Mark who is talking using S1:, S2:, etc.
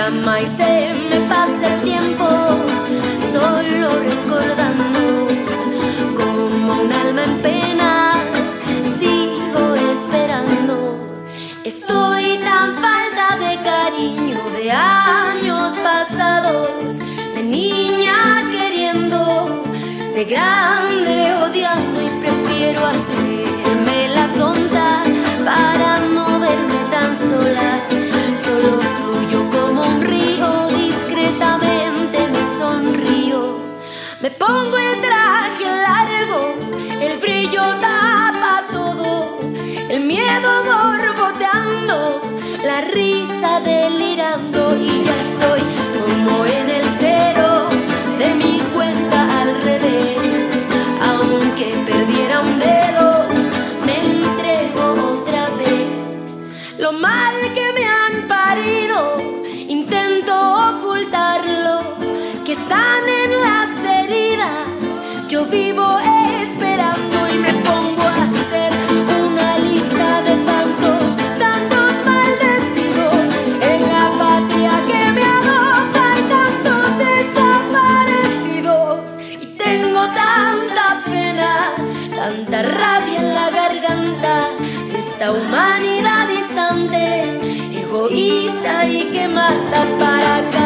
S1: llama y se me pasa el tiempo, solo recordando como un alma en pena. Sigo esperando, estoy tan falta de cariño, de años pasados, de niña queriendo, de grande odiando, y prefiero hacerme la tonta para no verme tan sola. Solo fluyo como un río, discretamente me sonrío. Me pongo el traje largo, el brillo tapa todo, el miedo borboteando, la risa delirando, y ya estoy como en el cero de mi cuenta al revés. Aunque perdiera un dedo, me entrego otra vez. Lo mal que me han parido, intento ocultarlo, que sanen las heridas. Yo vivo esperando y me pongo a hacer una lista de tantos maldecidos en la patria que me adopta, y tantos desaparecidos. Y tengo tanta pena, tanta rabia en la garganta, de esta humanidad distante, egoísta y que mata para acá.